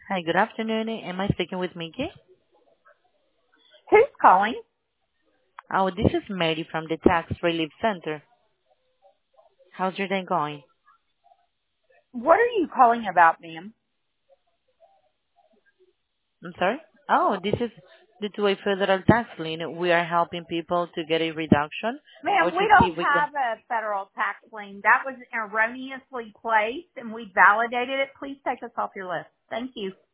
Hi, good afternoon. Am I speaking with Mickey? Who's calling? Oh, this is Mary from the Tax Relief Center. How's your day going? What are you calling about, ma'am? I'm sorry? Oh, this is due to a federal tax lien. We are helping people to get a reduction or Ma'am, to we see don't if we can. have a federal tax lien. That was erroneously placed and we validated it. Please take us off your list. Thank you.